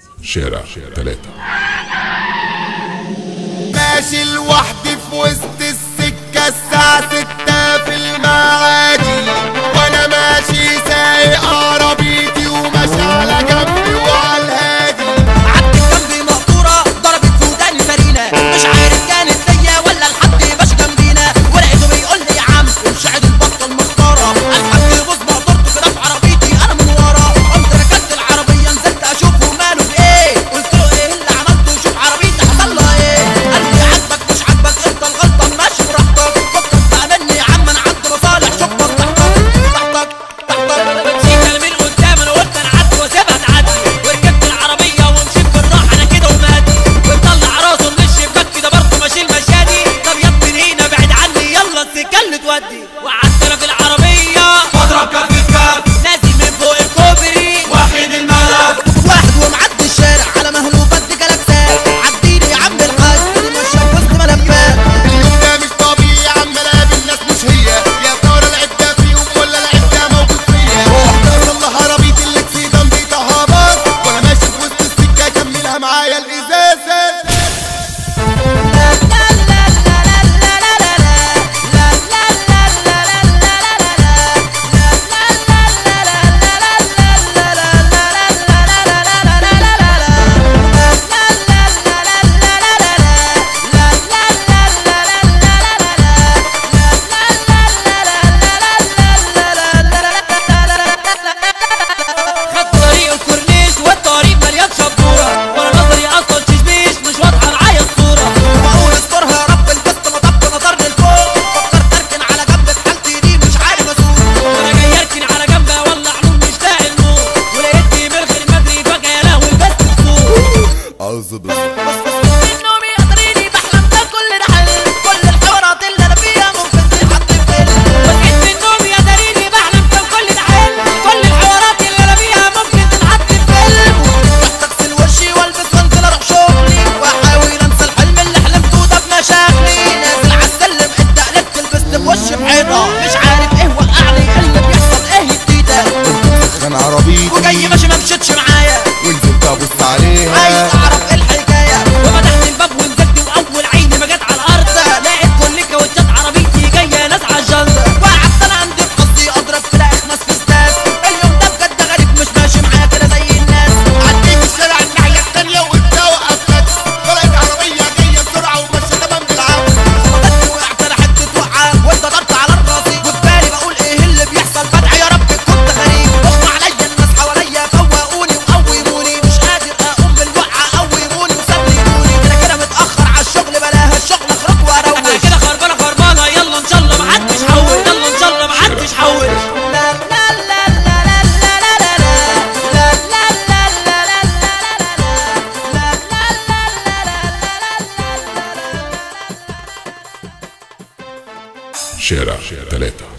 شارع 3. ماشي لوحدي في وسط السكة الساعة 6 في المعادي، وانا ماشي سايق عربيتي وماشي على جنبي وعلى الهادي. عدت جنبي مقطورة ضربت في وداني سرينة، مش عارف كانت ليا ولا لحد باش جنبينا، ولقيته بيقول لي يا عم امشي عدل بطل مختارة. الحاج يبص مقدرته كده في عربيتي انا من ورا، قمت ركنت العربية نزلت اشوفه ماله في ايه، قلت له ايه اللي عملته شوف عربيتي حصل لها ايه. قال لي عاجبك مش عاجبك انت الغلطان ماشي براحتك، فكك بقى مني يا عم انا عندي مصالح شوفك تحتك سيكا من قدام انا قلت انا عدي واسيبها تعدي، وركبت العربية ومشيت بالراحة انا كده ومادي، ومطلع راسه من الشباك كده برضه ماشي المشادي. طب يا ابني هنا بعد عني يلا السكة اللي تودي، وقعدت انا في العربية بضرب كف في كف نازل من فوق الكوبري واخد الملف، واحد ومعدي الشارع على مهله بدي جلاكسات، عديني يا عم الحاج اللي ماشية في وسط ملفات. اليوم ده مش طبيعي عمال اقابل ناس مش هي، يا ترى العيب ده فيهم ولا العيب ده موجود فيا. رحت اصلح عربيتي اللي في جنبي تهبط، وانا ماشي في وسط السكة كملها معايا الازازة. خدت طريق الكورنيش والطريق مليان شبورة، وانا نظري اصلا تشبيش مش واضحة معايا الصورة، واقول استرها يا رب البست مطب نظرني لفوق، فكرت اركن على جنب في حالتي دي مش عارف اسوق، وانا جاي اركن على جنب اولع نور مش لاقي النور، ولقيتني بالخير مجري فجأة يا لهوي البست بتسوق. أعوذ بالله. نومي قدريني بحلم ده كل ده حلم، كل الحوارات اللي انا فيها ممكن تتحط في فيلم، وصحيت من نومي قدريني بحلم ده كل ده حلم، كل الحوارات اللي انا فيها ممكن تتحط في فيلم. رحت اغسل وشي والبس وانزل اروح شغلي، واحاول انسى الحلم اللي حلمته ده بمشاكلي، نازل عالسلم اتدقلت لبست بوشي بحيطة، مش عارف ايه وقعني اللي بيحصل ايه جديدة، كان عربيتي وجاي ماشي ما مشيتش معايا، ونزلت ابص عايز عليها اعرف ايه الحكايه، وفتحت الباب ونزلت واول عيني ما جت على الارض لقيت كل كاوتشات عربيتي جايه ناس على الجنب، وقعدت انا عندي في قصدي اضرب في اخماس في ستاس. اليوم ده بجد غريب مش ماشي معايا كده زي الناس. عديت الشارع الناحية التانية وانت وقفت، طلعت عربية جاية بسرعة وماشية تمام بالعافية، خبطتني وقعت انا حته وقعه واتضربت على راسي، وفي بالي بقول ايه اللي بيحصل، بدعي يا رب كنت غريب، اغمى عليا الناس حواليا فوقوني وقوموني، مش قادر اقوم من الوقعه قوموني وسلموني، انا كده متاخر على الشغل بلاها الشغل اخرج واروح، انا كده خربانه يلا ان شاء الله محدش حول، يلا ان شاء الله محدش حول. لا لا لا لا لا لا لا لا لا لا لا لا لا لا لا لا. شارع 3.